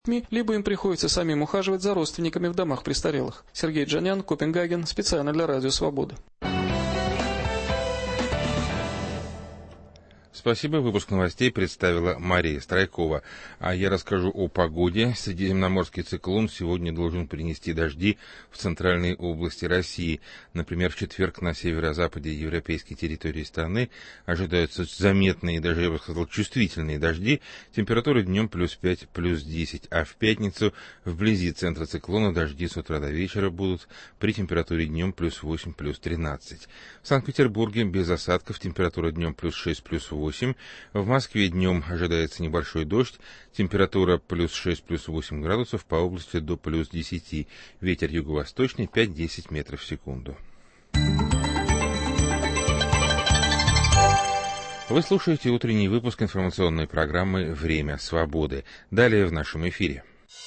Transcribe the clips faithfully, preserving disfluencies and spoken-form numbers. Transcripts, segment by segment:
либо им приходится самим ухаживать за родственниками в домах престарелых. Сергей Джанян, Копенгаген, специально для Радио Свобода. Спасибо. Выпуск новостей представила Мария Страйкова. А я расскажу о погоде. Средиземноморский циклон сегодня должен принести дожди в центральной области России. Например, в четверг на северо-западе европейской территории страны ожидаются заметные, даже я бы сказал, чувствительные дожди. Температура днем плюс пять, плюс десять. А в пятницу вблизи центра циклона дожди с утра до вечера будут при температуре днем плюс восемь, плюс тринадцать. В Санкт-Петербурге без осадков температура днем плюс шесть, плюс восемь. В Москве днем ожидается небольшой дождь, температура плюс шесть, плюс восемь градусов, по области до плюс десять. Ветер юго-восточный пять-десять метров в секунду. Вы слушаете утренний выпуск информационной программы «Время свободы». Далее в нашем эфире.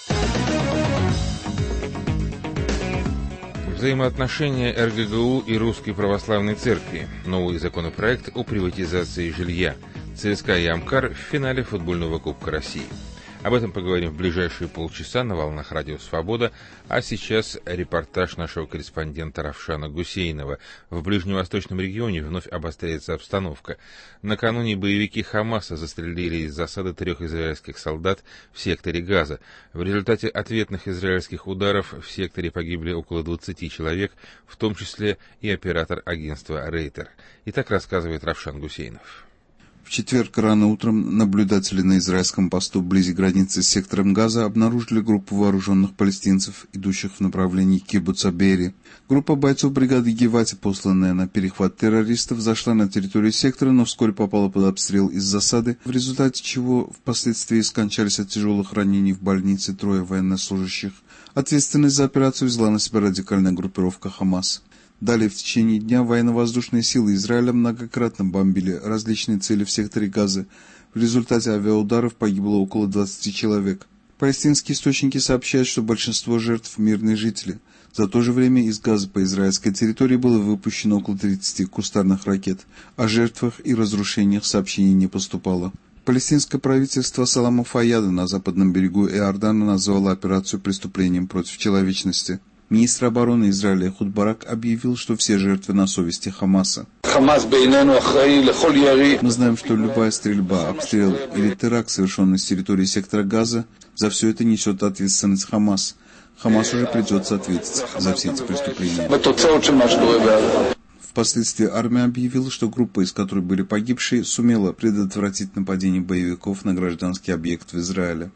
Взаимоотношения эр гэ гэ у и Русской Православной Церкви. Новый законопроект о приватизации жилья. ЦСКА и Амкар в финале футбольного Кубка России. Об этом поговорим в ближайшие полчаса на волнах Радио Свобода. А сейчас репортаж нашего корреспондента Равшана Гусейнова. В ближневосточном регионе вновь обостряется обстановка. Накануне боевики Хамаса застрелили из засады трех израильских солдат в секторе Газа. В результате ответных израильских ударов в секторе погибли около двадцати человек, в том числе и оператор агентства Рейтер. Итак, рассказывает Равшан Гусейнов. В четверг рано утром наблюдатели на израильском посту вблизи границы с сектором Газа обнаружили группу вооруженных палестинцев, идущих в направлении кибуца Бери. Группа бойцов бригады Гевати, посланная на перехват террористов, зашла на территорию сектора, но вскоре попала под обстрел из засады, в результате чего впоследствии скончались от тяжелых ранений в больнице трое военнослужащих. Ответственность за операцию взяла на себя радикальная группировка Хамас. Далее в течение дня военно-воздушные силы Израиля многократно бомбили различные цели в секторе Газа. В результате авиаударов погибло около двадцати человек. Палестинские источники сообщают, что большинство жертв – мирные жители. За то же время из Газа по израильской территории было выпущено около тридцати кустарных ракет. О жертвах и разрушениях сообщений не поступало. Палестинское правительство Салама Фаяда на западном берегу Иордана назвало операцию преступлением против человечности. Министр обороны Израиля Эхуд Барак объявил, что все жертвы на совести Хамаса. Мы знаем, что любая стрельба, обстрел или теракт, совершенный с территории сектора Газа, за все это несет ответственность Хамас. Хамас уже придется ответить за все эти преступления. Впоследствии армия объявила, что группа, из которой были погибшие, сумела предотвратить нападение боевиков на гражданский объект в Израиле.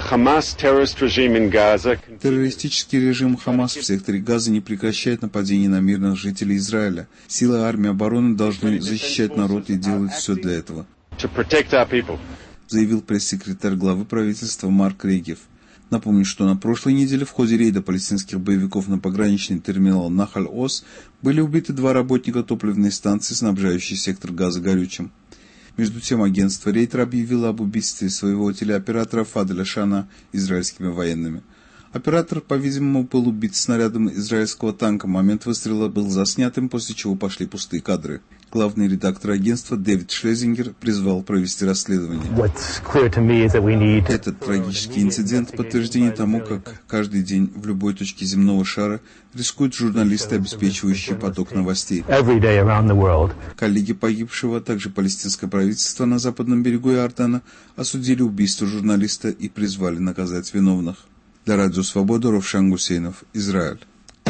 Террористический режим Хамас в секторе Газа не прекращает нападений на мирных жителей Израиля. Силы армии обороны должны защищать народ и делать все для этого, заявил пресс-секретарь главы правительства Марк Регев. Напомню, что на прошлой неделе в ходе рейда палестинских боевиков на пограничный терминал Нахаль-Оз были убиты два работника топливной станции, снабжающей сектор Газа горючим. Между тем, агентство Рейтер объявило об убийстве своего телеоператора Фаделя Шана израильскими военными. Оператор, по-видимому, был убит снарядом израильского танка. Момент выстрела был заснятым, после чего пошли пустые кадры. Главный редактор агентства Дэвид Шлезингер призвал провести расследование. Этот трагический инцидент – подтверждение тому, как каждый день в любой точке земного шара рискуют журналисты, обеспечивающие поток новостей. Коллеги погибшего, а также палестинское правительство на западном берегу Иордана осудили убийство журналиста и призвали наказать виновных. Для Радио Свобода Равшан Гусейнов, Израиль.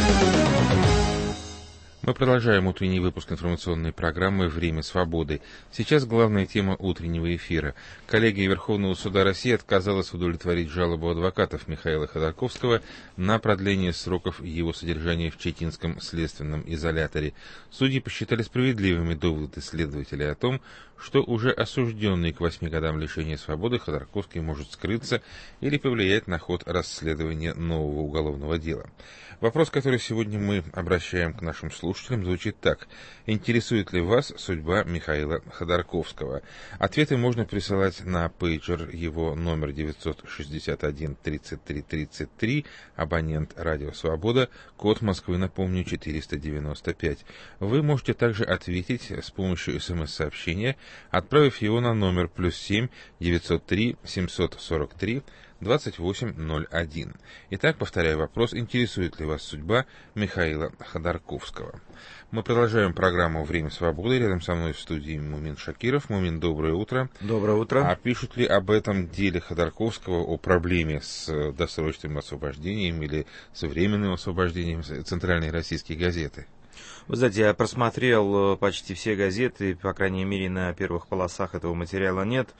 Мы продолжаем утренний выпуск информационной программы «Время свободы». Сейчас главная тема утреннего эфира. Коллегия Верховного суда России отказалась удовлетворить жалобу адвокатов Михаила Ходорковского на продление сроков его содержания в Читинском следственном изоляторе. Судьи посчитали справедливыми доводы следователя о том, что уже осужденный к восьми годам лишения свободы Ходорковский может скрыться или повлиять на ход расследования нового уголовного дела. Вопрос, который сегодня мы обращаем к нашим слушателям, звучит так. Интересует ли вас судьба Михаила Ходорковского? Ответы можно присылать на пейджер, его номер девятьсот шестьдесят один тридцать три тридцать три, абонент Радио Свобода, код Москвы, напомню, четыреста девяносто пять. Вы можете также ответить с помощью смс-сообщения, отправив его на номер плюс семь девятьсот три семьсот сорок три двадцать восемь ноль один. Итак, повторяю вопрос, интересует ли вас судьба Михаила Ходорковского? Мы продолжаем программу «Время свободы». Рядом со мной в студии Мумин Шакиров. Мумин, доброе утро. Доброе утро. А пишут ли об этом деле Ходорковского, о проблеме с досрочным освобождением или с временным освобождением центральные российские газеты? Вы знаете, я просмотрел почти все газеты, по крайней мере, на первых полосах этого материала нет.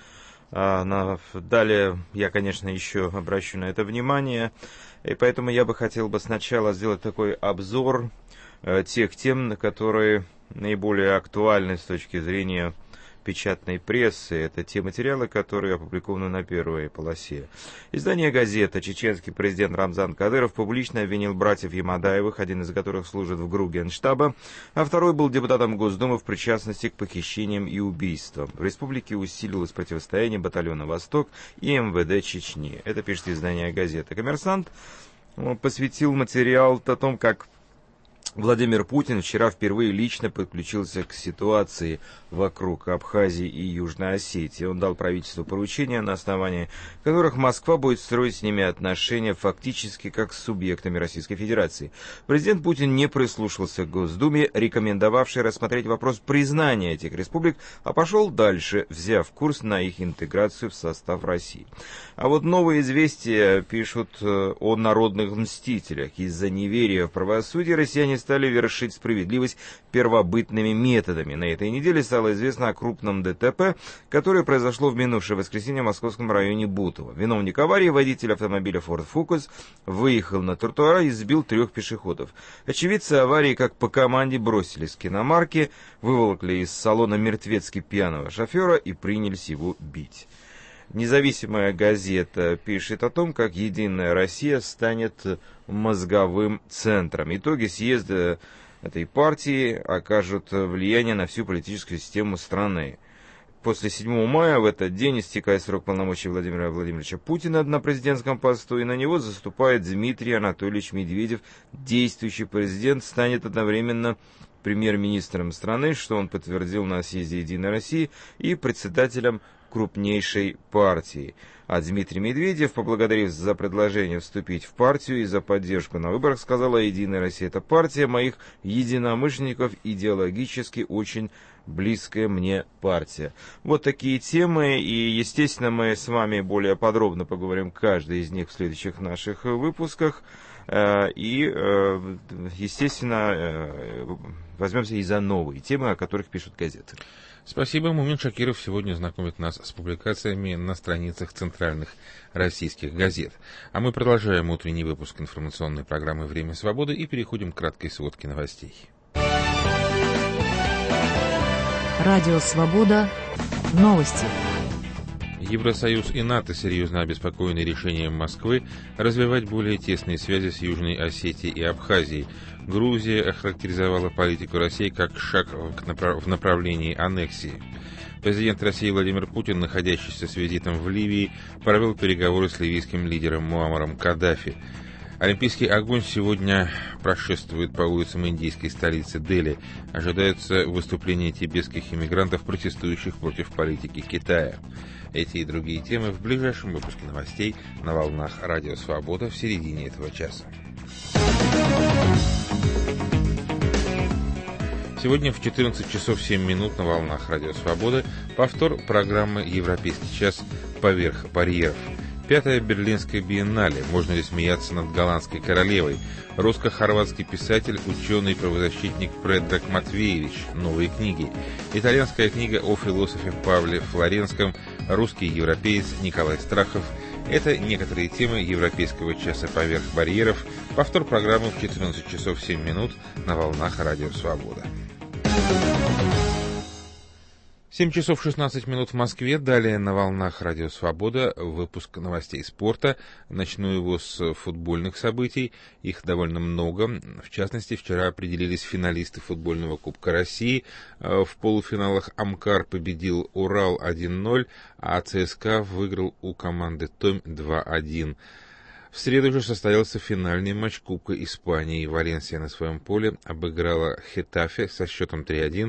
А на, далее я, конечно, еще обращу на это внимание. И поэтому я бы хотел бы сначала сделать такой обзор э, тех тем, которые наиболее актуальны с точки зрения печатной прессы. Это те материалы, которые опубликованы на первой полосе. Издание «Газета». Чеченский президент Рамзан Кадыров публично обвинил братьев Ямадаевых, один из которых служит в ГРУ Генштаба, а второй был депутатом Госдумы в причастности к похищениям и убийствам. В республике усилилось противостояние батальона «Восток» и эм вэ дэ Чечни. Это пишет издание «Газета». «Коммерсант» посвятил материал о том, как Владимир Путин вчера впервые лично подключился к ситуации вокруг Абхазии и Южной Осетии. Он дал правительству поручения, на основании которых Москва будет строить с ними отношения фактически как с субъектами Российской Федерации. Президент Путин не прислушался к Госдуме, рекомендовавшей рассмотреть вопрос признания этих республик, а пошел дальше, взяв курс на их интеграцию в состав России. А вот новые известия пишут о народных мстителях. Из-за неверия в правосудие россияне стали вершить справедливость первобытными методами. На этой неделе стало известно о крупном дэ тэ пэ, которое произошло в минувшее воскресенье в московском районе Бутово. Виновник аварии, водитель автомобиля Ford Focus, выехал на тротуар и сбил трех пешеходов. Очевидцы аварии, как по команде, бросились к иномарке, выволокли из салона мертвецки пьяного шофера и принялись его бить. Независимая газета пишет о том, как «Единая Россия» станет мозговым центром. Итоги съезда этой партии окажут влияние на всю политическую систему страны. После седьмого мая в этот день истекает срок полномочий Владимира Владимировича Путина на президентском посту, и на него заступает Дмитрий Анатольевич Медведев. Действующий президент станет одновременно премьер-министром страны, что он подтвердил на съезде «Единой России», и председателем крупнейшей партии. А Дмитрий Медведев, поблагодарив за предложение вступить в партию и за поддержку на выборах, сказала: «Единая Россия — это партия моих единомышленников, идеологически очень близкая мне партия». Вот такие темы, и, естественно, мы с вами более подробно поговорим каждый из них в следующих наших выпусках. И, естественно, возьмемся и за новые темы, о которых пишут газеты. Спасибо. Мумин Шакиров сегодня знакомит нас с публикациями на страницах центральных российских газет. А мы продолжаем утренний выпуск информационной программы «Время свободы» и переходим к краткой сводке новостей. Радио «Свобода». Новости. Евросоюз и НАТО серьезно обеспокоены решением Москвы развивать более тесные связи с Южной Осетией и Абхазией. Грузия охарактеризовала политику России как шаг в направлении аннексии. Президент России Владимир Путин, находящийся с визитом в Ливии, провел переговоры с ливийским лидером Муаммаром Каддафи. Олимпийский огонь сегодня прошествует по улицам индийской столицы Дели. Ожидаются выступления тибетских иммигрантов, протестующих против политики Китая. Эти и другие темы в ближайшем выпуске новостей на волнах Радио Свобода в середине этого часа. Сегодня в четырнадцать часов семь минут на волнах Радио Свобода повтор программы «Европейский час. Поверх барьеров». Пятая Берлинская биеннале. Можно ли смеяться над голландской королевой? Русско-хорватский писатель, ученый и правозащитник Предрак Матвеевич. Новые книги. Итальянская книга о философе Павле Флоренском. Русский европеец Николай Страхов. Это некоторые темы Европейского часа «Поверх барьеров». Повтор программы в четырнадцать часов семь минут на волнах Радио Свобода. семь часов шестнадцать минут в Москве. Далее на волнах Радио Свобода выпуск новостей спорта. Начну его с футбольных событий. Их довольно много. В частности, вчера определились финалисты футбольного Кубка России. В полуфиналах Амкар победил Урал один ноль, а ЦСКА выиграл у команды Томь два один. В среду же состоялся финальный матч Кубка Испании. Валенсия на своем поле обыграла Хетафе со счетом три один.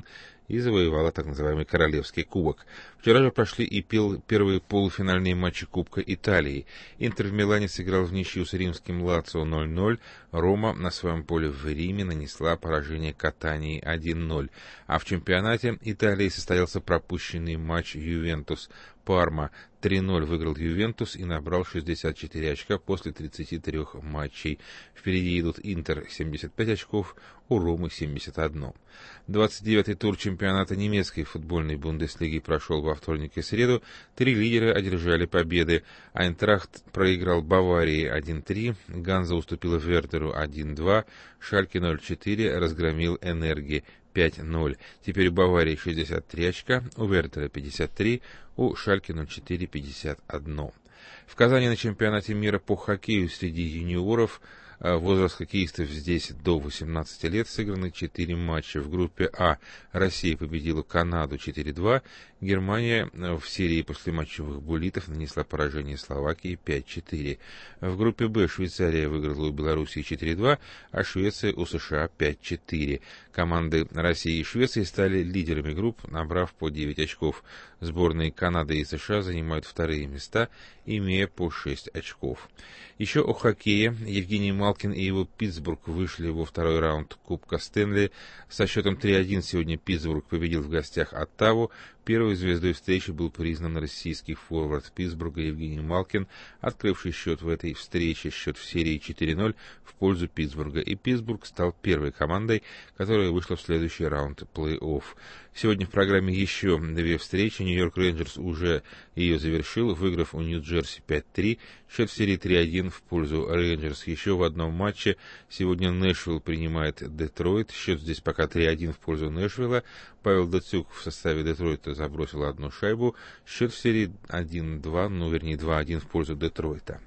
и завоевала так называемый Королевский кубок. Вчера же прошли и пел первые полуфинальные матчи Кубка Италии. Интер в Милане сыграл в ничью с римским Лацио ноль ноль. Рома на своем поле в Риме нанесла поражение Катании один ноль. А в чемпионате Италии состоялся пропущенный матч Ювентус-Парма. три ноль выиграл Ювентус и набрал шестьдесят четыре очка после тридцати трёх матчей. Впереди идут Интер семьдесят пять очков, у Ромы семьдесят один. двадцать девятый тур чемпионата немецкой футбольной Бундеслиги прошел во вторник и среду. Три лидера одержали победы. Айнтрахт проиграл Баварии один три, Ганза уступила Вердеру один два, Шальке ноль четыре разгромил Энерги пять ноль. Теперь у Баварии шестьдесят три очка, у Вердера пятьдесят три, у Шальке ноль четыре пятьдесят один. В Казани на чемпионате мира по хоккею среди юниоров возраст хоккеистов здесь до восемнадцати лет сыграны четыре матча. В группе А Россия победила Канаду четыре два, Германия в серии послематчевых буллитов нанесла поражение Словакии пять четыре. В группе Б Швейцария выиграла у Белоруссии четыре два, а Швеция у США пять четыре. Команды России и Швеции стали лидерами групп, набрав по девять очков. Сборные Канады и США занимают вторые места, имея по шесть очков. Еще о хоккее. Евгений Малкин и его Питтсбург вышли во второй раунд Кубка Стэнли. Со счетом три один сегодня Питтсбург победил в гостях Оттаву. Первой звездой встречи был признан российский форвард Питтсбурга Евгений Малкин, открывший счет в этой встрече. Счет в серии четыре ноль в пользу Питтсбурга. И Питтсбург стал первой командой, которая вышла в следующий раунд плей-офф. Сегодня в программе еще две встречи. Нью-Йорк Рейнджерс уже ее завершил, выиграв у Нью-Джерси пять три. Счет в серии три один в пользу Рейнджерс. Еще в одном матче сегодня Нэшвилл принимает Детройт. Счет здесь пока три один в пользу Нэшвилла. Павел Дацюк в составе Детройта забросил одну шайбу. Счет в серии один два, ну вернее два один в пользу Детройта.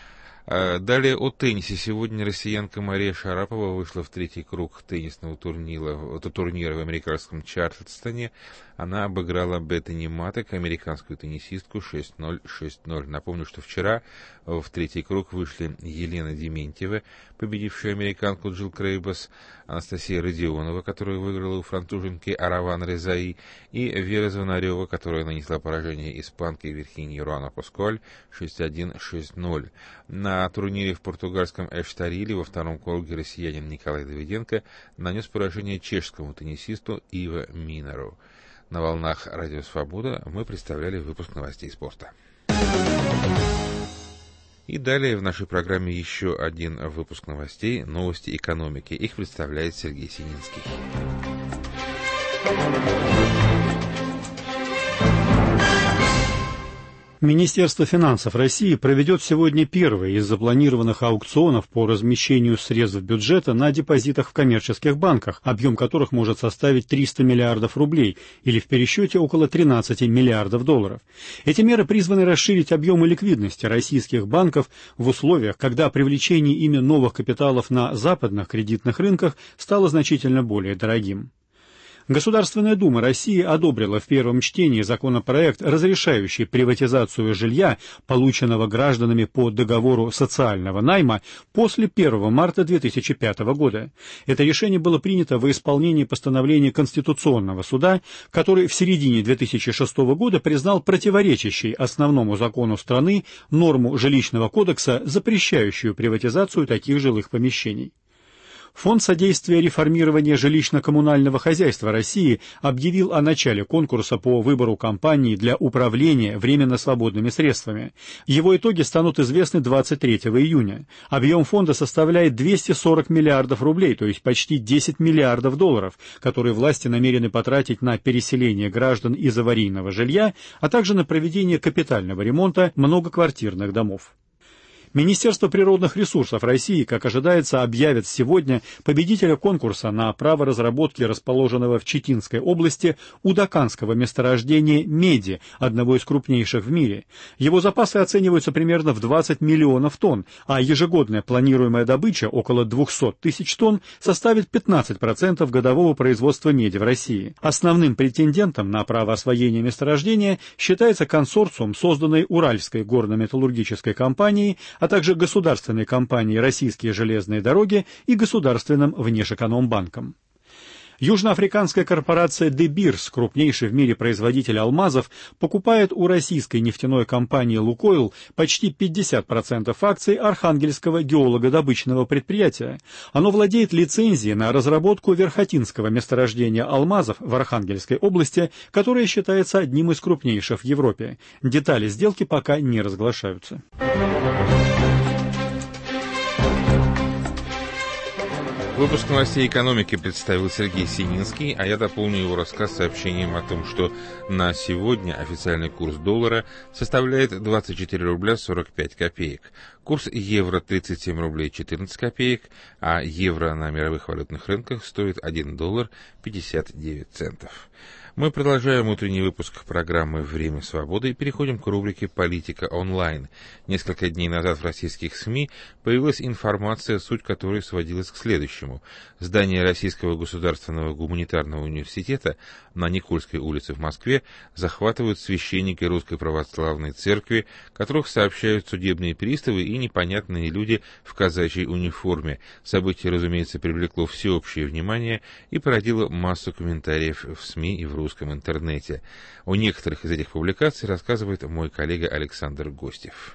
Далее о теннисе. Сегодня россиянка Мария Шарапова вышла в третий круг теннисного турнира, турнира в американском Чарльстоне. Она обыграла Беттани Матек, американскую теннисистку, шесть ноль шесть ноль. Напомню, что вчера в третий круг вышли Елена Дементьева, победившая американку Джилл Крейбас, Анастасия Родионова, которая выиграла у француженки Араван Резаи, и Вера Звонарева, которая нанесла поражение испанке Вирхинии Руана Паскуаль шесть один шесть ноль. На турнире в португальском Эштариле во втором круге россиянин Николай Давиденко нанес поражение чешскому теннисисту Иво Минеру. На волнах Радио Свобода мы представляли выпуск новостей спорта. И далее в нашей программе еще один выпуск новостей, новости экономики. Их представляет Сергей Сининский. Министерство финансов России проведет сегодня первый из запланированных аукционов по размещению средств бюджета на депозитах в коммерческих банках, объем которых может составить триста миллиардов рублей или в пересчете около тринадцати миллиардов долларов. Эти меры призваны расширить объемы ликвидности российских банков в условиях, когда привлечение ими новых капиталов на западных кредитных рынках стало значительно более дорогим. Государственная Дума России одобрила в первом чтении законопроект, разрешающий приватизацию жилья, полученного гражданами по договору социального найма после первого марта две тысячи пятого года. Это решение было принято во исполнении постановления Конституционного суда, который в середине две тысячи шестого года признал противоречащей основному закону страны норму жилищного кодекса, запрещающую приватизацию таких жилых помещений. Фонд содействия реформирования жилищно-коммунального хозяйства России объявил о начале конкурса по выбору компании для управления временно свободными средствами. Его итоги станут известны двадцать третьего июня. Объем фонда составляет двести сорок миллиардов рублей, то есть почти десять миллиардов долларов, которые власти намерены потратить на переселение граждан из аварийного жилья, а также на проведение капитального ремонта многоквартирных домов. Министерство природных ресурсов России, как ожидается, объявит сегодня победителя конкурса на право разработки расположенного в Читинской области удаканского месторождения меди, одного из крупнейших в мире. Его запасы оцениваются примерно в двадцать миллионов тонн, а ежегодная планируемая добыча, около двухсот тысяч тонн, составит пятнадцать процентов годового производства меди в России. Основным претендентом на право освоения месторождения считается консорциум, созданный Уральской горно-металлургической компанией, а также государственной компанией «Российские железные дороги» и государственным Внешэкономбанком. Южноафриканская корпорация De Beers, крупнейший в мире производитель алмазов, покупает у российской нефтяной компании «Лукойл» почти пятьдесят процентов акций Архангельского геологодобычного предприятия. Оно владеет лицензией на разработку верхотинского месторождения алмазов в Архангельской области, которое считается одним из крупнейших в Европе. Детали сделки пока не разглашаются. Выпуск новостей экономики представил Сергей Сининский, а я дополню его рассказ сообщением о том, что на сегодня официальный курс доллара составляет двадцать четыре рубля сорок пять копеек, курс евро тридцать семь рублей четырнадцать копеек, а евро на мировых валютных рынках стоит один доллар пятьдесят девять центов. Мы продолжаем утренний выпуск программы «Время свободы» и переходим к рубрике «Политика онлайн». Несколько дней назад в российских СМИ появилась информация, суть которой сводилась к следующему. Здание Российского государственного гуманитарного университета на Никольской улице в Москве захватывают священники Русской Православной Церкви, которых сообщают судебные приставы и непонятные люди в казачьей униформе. Событие, разумеется, привлекло всеобщее внимание и породило массу комментариев в СМИ и в русском интернете. О некоторых из этих публикаций рассказывает мой коллега Александр Гостев.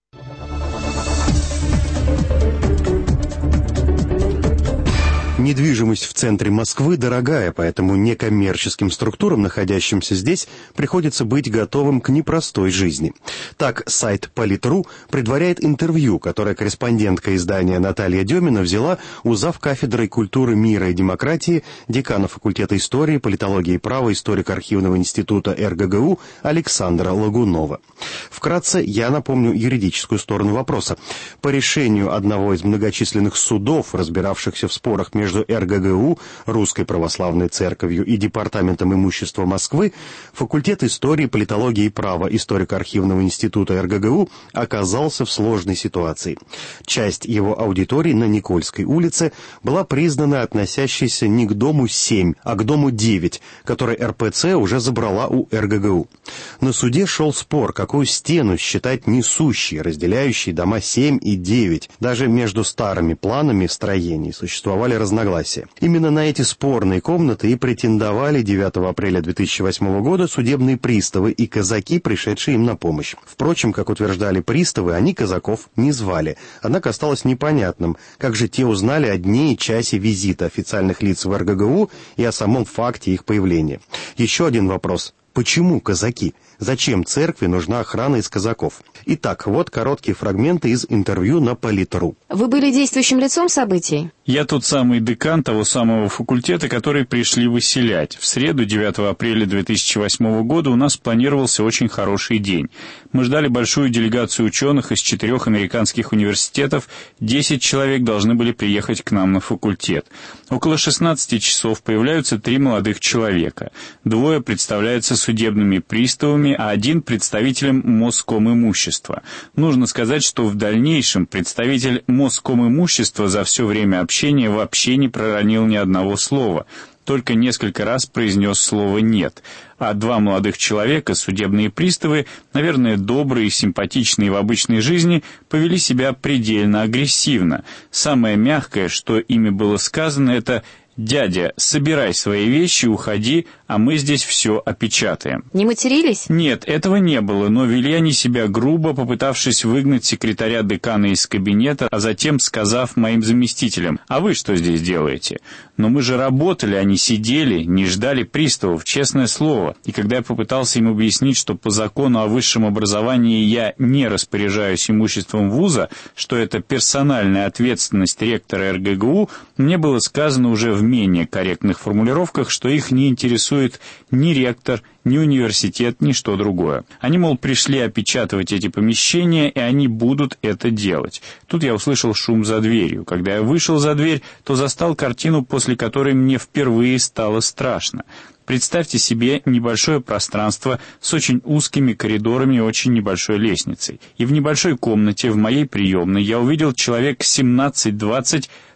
Недвижимость в центре Москвы дорогая, поэтому некоммерческим структурам, находящимся здесь, приходится быть готовым к непростой жизни. Так, сайт Политру предваряет интервью, которое корреспондентка издания Наталья Демина взяла у завкафедры культуры, мира и демократии, декана факультета истории, политологии и права, историка архивного института эр гэ гэ у Александра Лагунова. Вкратце, я напомню юридическую сторону вопроса. По решению одного из многочисленных судов, разбиравшихся в спорах между Между эр гэ гэ у, Русской Православной Церковью и Департаментом имущества Москвы, факультет истории, политологии и права историко-архивного института эр гэ гэ у оказался в сложной ситуации. Часть его аудитории на Никольской улице была признана относящейся не к дому семь, а к дому девять, который эр пэ цэ уже забрала у эр гэ гэ у. На суде шел спор, какую стену считать несущей, разделяющей дома семь и девять. Даже между старыми планами строений существовали разногласия. Именно на эти спорные комнаты и претендовали девятого апреля две тысячи восьмого года судебные приставы и казаки, пришедшие им на помощь. Впрочем, как утверждали приставы, они казаков не звали. Однако осталось непонятным, как же те узнали о дне и часе визита официальных лиц в эр гэ гэ у и о самом факте их появления. Еще один вопрос. Почему казаки? Зачем церкви нужна охрана из казаков? Итак, вот короткие фрагменты из интервью на Политру. Вы были действующим лицом событий? Я тот самый декан того самого факультета, который пришли выселять. В среду, девятого апреля две тысячи восьмого года, у нас планировался очень хороший день. Мы ждали большую делегацию ученых из четырех американских университетов. Десять человек должны были приехать к нам на факультет. Около шестнадцати часов появляются три молодых человека. Двое представляются судебными приставами, а один представителем Москомимущества. Нужно сказать, что в дальнейшем представитель Москомимущества за все время общения вообще не проронил ни одного слова, только несколько раз произнес слово «нет». А два молодых человека, судебные приставы, наверное, добрые и симпатичные в обычной жизни, повели себя предельно агрессивно. Самое мягкое, что ими было сказано, это «Дядя, собирай свои вещи, уходи, а мы здесь все опечатаем». Не матерились? Нет, этого не было, но вели они себя грубо, попытавшись выгнать секретаря декана из кабинета, а затем сказав моим заместителям: «А вы что здесь делаете?» Но мы же работали, а не сидели, не ждали приставов, честное слово. И когда я попытался им объяснить, что по закону о высшем образовании я не распоряжаюсь имуществом вуза, что это персональная ответственность ректора эр гэ гэ у, мне было сказано уже в менее корректных формулировках, что их не интересует ни ректор, ни университет, ни что другое. Они, мол, пришли опечатывать эти помещения, и они будут это делать. Тут я услышал шум за дверью. Когда я вышел за дверь, то застал картину, после которой мне впервые стало страшно. Представьте себе небольшое пространство с очень узкими коридорами и очень небольшой лестницей. И в небольшой комнате в моей приемной я увидел человек семнадцать-двадцать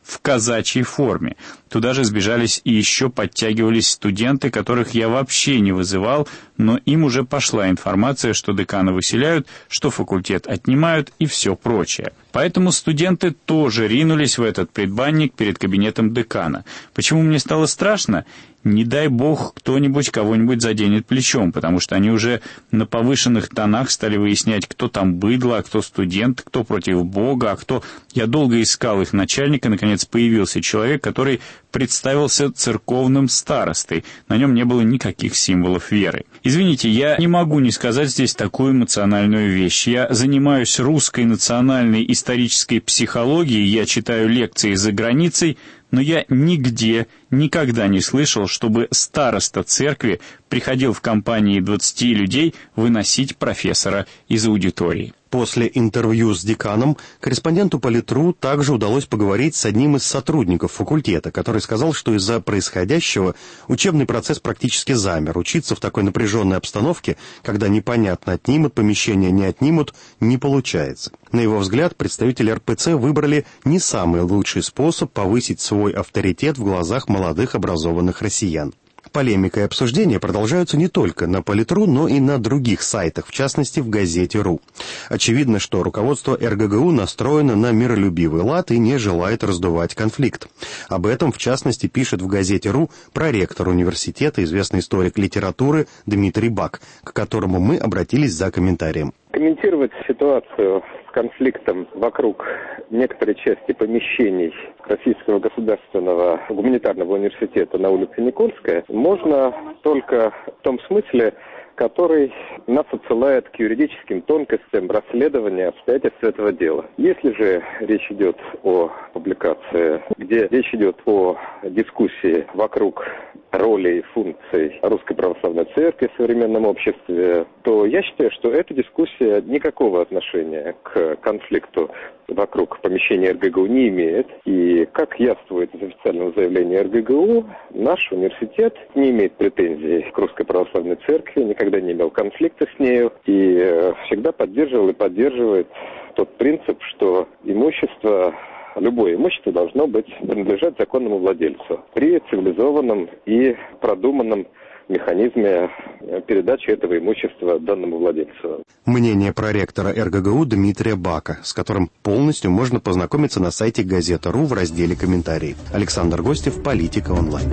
в казачьей форме. Туда же сбежались и еще подтягивались студенты, которых я вообще не вызывал, но им уже пошла информация, что декана выселяют, что факультет отнимают и все прочее. Поэтому студенты тоже ринулись в этот предбанник перед кабинетом декана. Почему мне стало страшно? Не дай бог кто-нибудь кого-нибудь заденет плечом, потому что они уже на повышенных тонах стали выяснять, кто там быдло, а кто студент, кто против Бога, а кто... Я долго искал их начальника, наконец появился человек, который представился церковным старостой. На нем не было никаких символов веры. Извините, я не могу не сказать здесь такую эмоциональную вещь. Я занимаюсь русской национальной исторической психологией, я читаю лекции за границей, но я нигде, никогда не слышал, чтобы староста церкви приходил в компании двадцати людей выносить профессора из аудитории. После интервью с деканом корреспонденту Политру также удалось поговорить с одним из сотрудников факультета, который сказал, что из-за происходящего учебный процесс практически замер. Учиться в такой напряженной обстановке, когда непонятно, отнимут помещение, не отнимут, не получается. На его взгляд, представители эр пэ цэ выбрали не самый лучший способ повысить свой авторитет в глазах молодых образованных россиян. Полемика и обсуждения продолжаются не только на Политру, но и на других сайтах, в частности в газете РУ. Очевидно, что руководство эр гэ гэ у настроено на миролюбивый лад и не желает раздувать конфликт. Об этом, в частности, пишет в газете РУ проректор университета, известный историк литературы Дмитрий Бак, к которому мы обратились за комментарием. Комментировать ситуацию с конфликтом вокруг некоторой части помещений Российского государственного гуманитарного университета на улице Никольская можно только в том смысле, который нас отсылает к юридическим тонкостям расследования обстоятельств этого дела. Если же речь идет о публикации, где речь идет о дискуссии вокруг роли и функций Русской Православной Церкви в современном обществе, то я считаю, что эта дискуссия никакого отношения к конфликту вокруг помещения эр гэ гэ у не имеет. И, как явствует из официального заявления эр гэ гэ у, наш университет не имеет претензий к Русской Православной Церкви, никогда не имел конфликта с нею и всегда поддерживал и поддерживает тот принцип, что имущество, любое имущество должно быть принадлежать законному владельцу при цивилизованном и продуманном механизме передачи этого имущества данному владельцу. Мнение проректора эр гэ гэ у Дмитрия Бака, с которым полностью можно познакомиться на сайте газета точка ру в разделе «Комментарии». Александр Гостев, «Политика онлайн».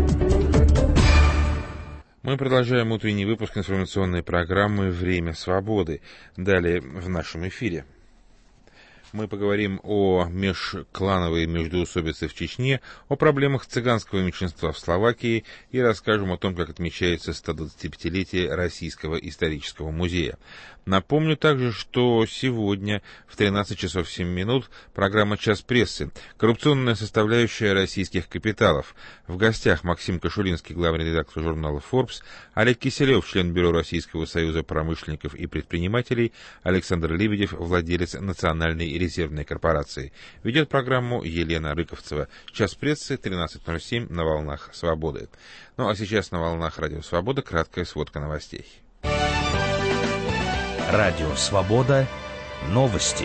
Мы продолжаем утренний выпуск информационной программы «Время свободы». Далее в нашем эфире мы поговорим о межклановой междоусобице в Чечне, о проблемах цыганского меньшинства в Словакии и расскажем о том, как отмечается сто двадцатипятилетие Российского исторического музея. Напомню также, что сегодня в тринадцать часов семь минут программа «Час прессы». Коррупционная составляющая российских капиталов. В гостях Максим Кашулинский, главный редактор журнала Forbes, Олег Киселев, член бюро Российского союза промышленников и предпринимателей, Александр Лебедев, владелец Национальной резервной корпорации. Ведет программу Елена Рыковцева. «Час прессы», тринадцать ноль семь на волнах «Свободы». Ну а сейчас на волнах Радио Свобода краткая сводка новостей. Радио Свобода. Новости.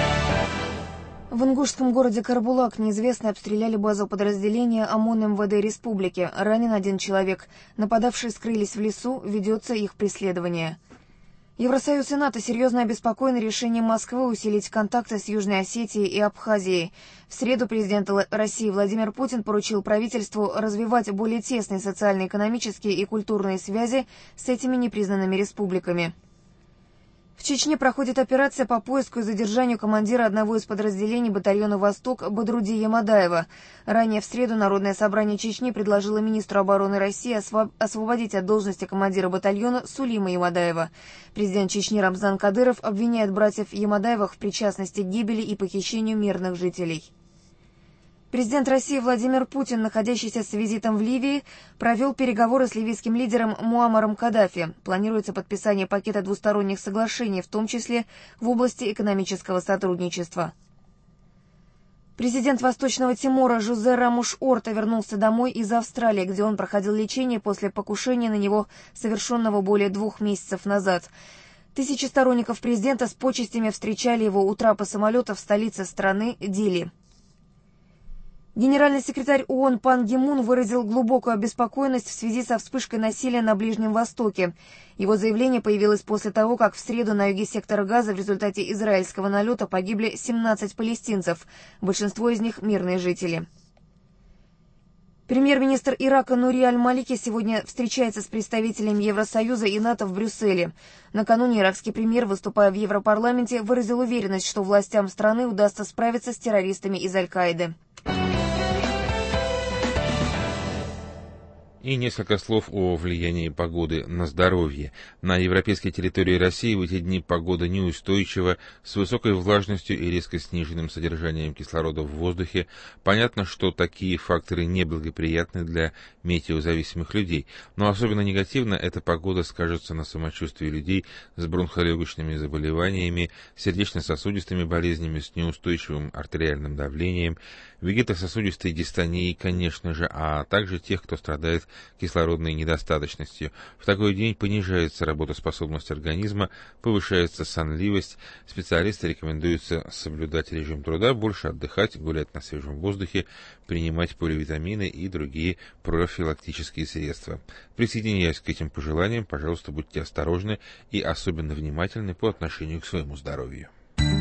В ингушском городе Карабулак неизвестные обстреляли базу подразделения ОМОН эм вэ дэ республики. Ранен один человек. Нападавшие скрылись в лесу, ведется их преследование. Евросоюз и НАТО серьезно обеспокоены решением Москвы усилить контакты с Южной Осетией и Абхазией. В среду президент России Владимир Путин поручил правительству развивать более тесные социально-экономические и культурные связи с этими непризнанными республиками. В Чечне проходит операция по поиску и задержанию командира одного из подразделений батальона «Восток» Бодруди Ямадаева. Ранее в среду Народное собрание Чечни предложило министру обороны России освободить от должности командира батальона Сулима Ямадаева. Президент Чечни Рамзан Кадыров обвиняет братьев Ямадаевых в причастности к гибели и похищению мирных жителей. Президент России Владимир Путин, находящийся с визитом в Ливии, провел переговоры с ливийским лидером Муаммаром Каддафи. Планируется подписание пакета двусторонних соглашений, в том числе в области экономического сотрудничества. Президент Восточного Тимора Жозе Рамуш Орта вернулся домой из Австралии, где он проходил лечение после покушения на него, совершенного более двух месяцев назад. Тысячи сторонников президента с почестями встречали его у трапа самолета в столице страны Дили. Генеральный секретарь ООН Пан Ги Мун выразил глубокую обеспокоенность в связи со вспышкой насилия на Ближнем Востоке. Его заявление появилось после того, как в среду на юге сектора Газа в результате израильского налета погибли семнадцать палестинцев, большинство из них мирные жители. Премьер-министр Ирака Нури Аль-Малики сегодня встречается с представителями Евросоюза и НАТО в Брюсселе. Накануне иракский премьер, выступая в Европарламенте, выразил уверенность, что властям страны удастся справиться с террористами из Аль-Каиды. И несколько слов о влиянии погоды на здоровье. На европейской территории России в эти дни погода неустойчива, с высокой влажностью и резко сниженным содержанием кислорода в воздухе. Понятно, что такие факторы неблагоприятны для метеозависимых людей, но особенно негативно эта погода скажется на самочувствии людей с бронхолегочными заболеваниями, сердечно-сосудистыми болезнями, с неустойчивым артериальным давлением, вегетососудистой дистонией, конечно же, а также тех, кто страдает кислородной недостаточностью. В такой день понижается работоспособность организма, повышается сонливость. Специалисты рекомендуются соблюдать режим труда, больше отдыхать, гулять на свежем воздухе, принимать поливитамины и другие профилактические средства. Присоединяясь к этим пожеланиям, пожалуйста, будьте осторожны и особенно внимательны по отношению к своему здоровью.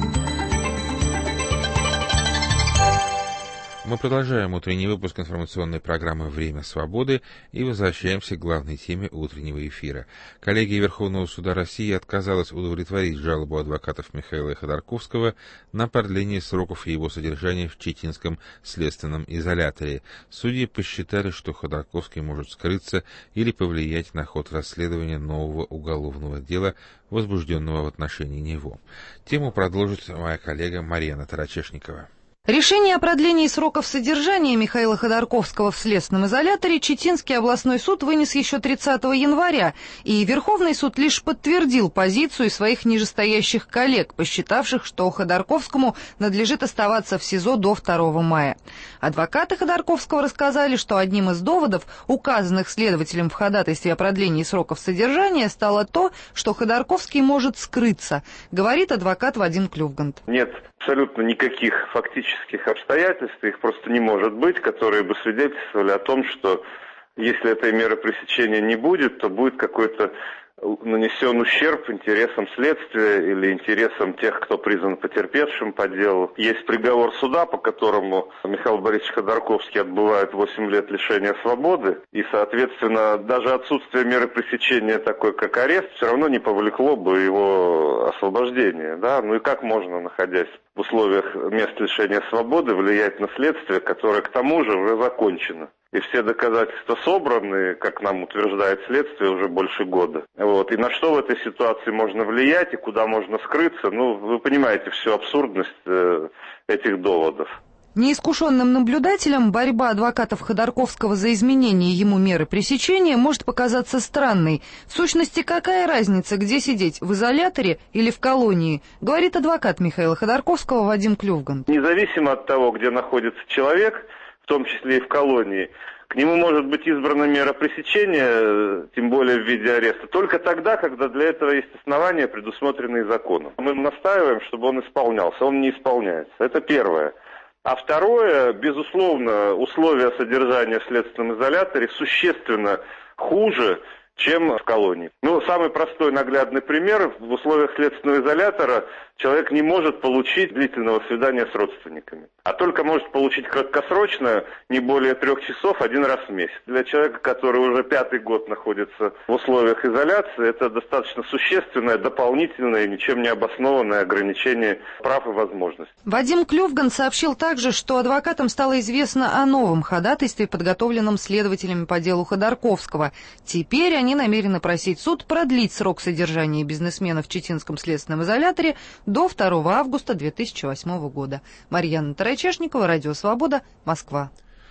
Мы продолжаем утренний выпуск информационной программы «Время свободы» и возвращаемся к главной теме утреннего эфира. Коллегия Верховного суда России отказалась удовлетворить жалобу адвокатов Михаила Ходорковского на продление сроков его содержания в Читинском следственном изоляторе. Судьи посчитали, что Ходорковский может скрыться или повлиять на ход расследования нового уголовного дела, возбужденного в отношении него. Тему продолжит моя коллега Марьяна Тарачешникова. Решение о продлении сроков содержания Михаила Ходорковского в следственном изоляторе Читинский областной суд вынес еще тридцатого января, и Верховный суд лишь подтвердил позицию своих нижестоящих коллег, посчитавших, что Ходорковскому надлежит оставаться в СИЗО до второго мая. Адвокаты Ходорковского рассказали, что одним из доводов, указанных следователем в ходатайстве о продлении сроков содержания, стало то, что Ходорковский может скрыться, говорит адвокат Вадим Клювгант. Нет абсолютно никаких фактических обстоятельств, их просто не может быть, которые бы свидетельствовали о том, что если этой меры пресечения не будет, то будет какой-то нанесен ущерб интересам следствия или интересам тех, кто признан потерпевшим по делу. Есть приговор суда, по которому Михаил Борисович Ходорковский отбывает восемь лет лишения свободы, и, соответственно, даже отсутствие меры пресечения такой, как арест, все равно не повлекло бы его освобождения. Да? Ну и как можно, находясь в условиях мест лишения свободы, влиять на следствие, которое к тому же уже закончено? И все доказательства собраны, как нам утверждает следствие, уже больше года. Вот. И на что в этой ситуации можно влиять и куда можно скрыться, ну, вы понимаете всю абсурдность э, этих доводов. Неискушенным наблюдателям борьба адвокатов Ходорковского за изменение ему меры пресечения может показаться странной. В сущности, какая разница, где сидеть, в изоляторе или в колонии, говорит адвокат Михаила Ходорковского Вадим Клювгант. Независимо от того, где находится человек, в том числе и в колонии, к нему может быть избрана мера пресечения, тем более в виде ареста, только тогда, когда для этого есть основания, предусмотренные законом. Мы настаиваем, чтобы он исполнялся, он не исполняется. Это первое. А второе, безусловно, условия содержания в следственном изоляторе существенно хуже, чем в колонии. Ну, самый простой наглядный пример. В условиях следственного изолятора человек не может получить длительного свидания с родственниками, а только может получить краткосрочное, не более трех часов, один раз в месяц. Для человека, который уже пятый год находится в условиях изоляции, это достаточно существенное, дополнительное, ничем не обоснованное ограничение прав и возможностей. Вадим Клювган сообщил также, что адвокатам стало известно о новом ходатайстве, подготовленном следователями по делу Ходорковского. Теперь они намерены просить суд продлить срок содержания бизнесмена в Читинском следственном изоляторе до второго августа две тысячи восьмого года. Марьяна Тарачешникова, Радио Свобода, Москва.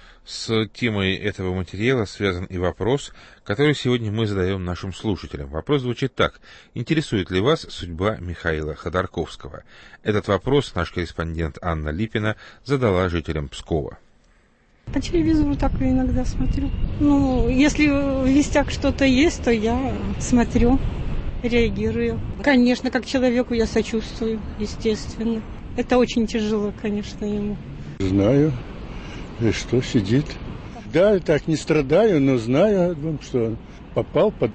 С темой этого материала связан и вопрос, который сегодня мы задаем нашим слушателям. Вопрос звучит так. Интересует ли вас судьба Михаила Ходорковского? Этот вопрос наш корреспондент Анна Липина задала жителям Пскова. По телевизору так иногда смотрю. Ну, если в вестях что-то есть, то я смотрю, реагирую. Конечно, как человеку я сочувствую, естественно. Это очень тяжело, конечно, ему. Знаю. И что, сидит? Да, так не страдаю, но знаю, что попал под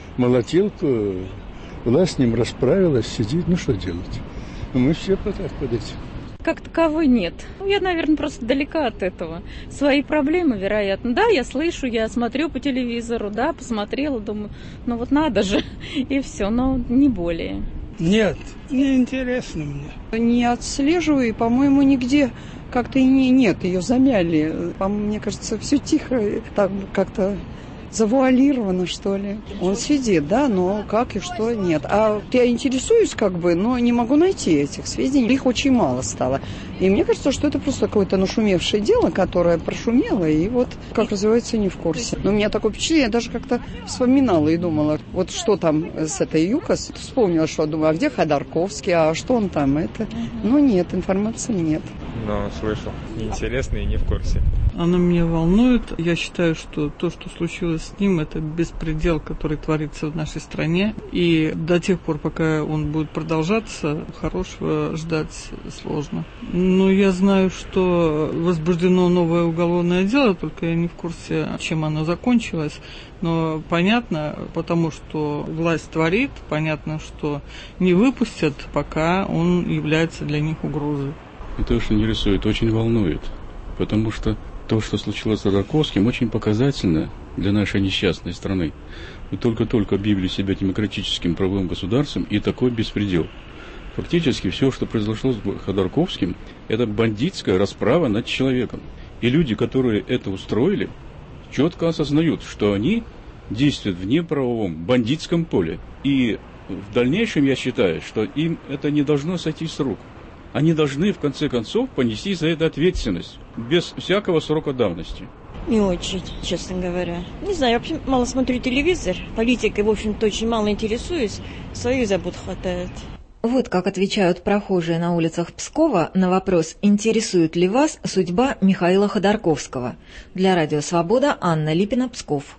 молотилку, власть с ним расправилась, сидит, ну что делать? Мы все так под этим. Как таковой нет. Я, наверное, просто далека от этого. Свои проблемы, вероятно. Да, я слышу, я смотрю по телевизору, да, посмотрела, думаю, ну вот надо же, и все, но не более. Нет, не интересно мне. Не отслеживаю, и, по-моему, нигде как-то и не, нет, ее замяли. По-моему, мне кажется, все тихо, так как-то завуалировано, что ли. Он сидит, да, но как и что, нет. А я интересуюсь, как бы, но не могу найти этих сведений. Их очень мало стало. И мне кажется, что это просто какое-то нашумевшее дело, которое прошумело, и вот как развивается, не в курсе. Но у меня такое впечатление, я даже как-то вспоминала и думала, вот что там с этой ЮКОС. Вспомнила, что думаю, а где Ходорковский, а что он там, это... Ну нет, информации нет. Но слышал. Неинтересно и не в курсе. Оно меня волнует. Я считаю, что то, что случилось с ним, это беспредел, который творится в нашей стране. И до тех пор, пока он будет продолжаться, хорошего ждать сложно. Но я знаю, что возбуждено новое уголовное дело, только я не в курсе, чем оно закончилось. Но понятно, потому что власть творит, понятно, что не выпустят, пока он является для них угрозой. И то, что не рисует, очень волнует, потому что то, что случилось с Ходорковским, очень показательно для нашей несчастной страны. Мы только-только объявили себя демократическим правовым государством, и такой беспредел. Фактически все, что произошло с Ходорковским, это бандитская расправа над человеком. И люди, которые это устроили, четко осознают, что они действуют в неправовом бандитском поле. И в дальнейшем я считаю, что им это не должно сойти с рук. Они должны, в конце концов, понести за это ответственность, без всякого срока давности. Не очень, честно говоря. Не знаю, я вообще мало смотрю телевизор. Политикой, в общем-то, очень мало интересуюсь. Своих забот хватает. Вот как отвечают прохожие на улицах Пскова на вопрос, интересует ли вас судьба Михаила Ходорковского. Для Радио Свобода Анна Липина, Псков.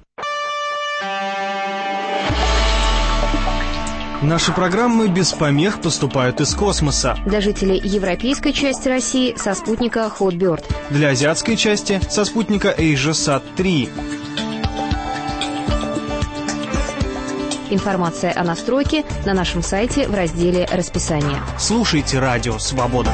Наши программы без помех поступают из космоса. Для жителей европейской части России со спутника Hotbird. Для азиатской части со спутника AsiaSat три. Информация о настройке на нашем сайте в разделе «Расписание». Слушайте Радио Свобода.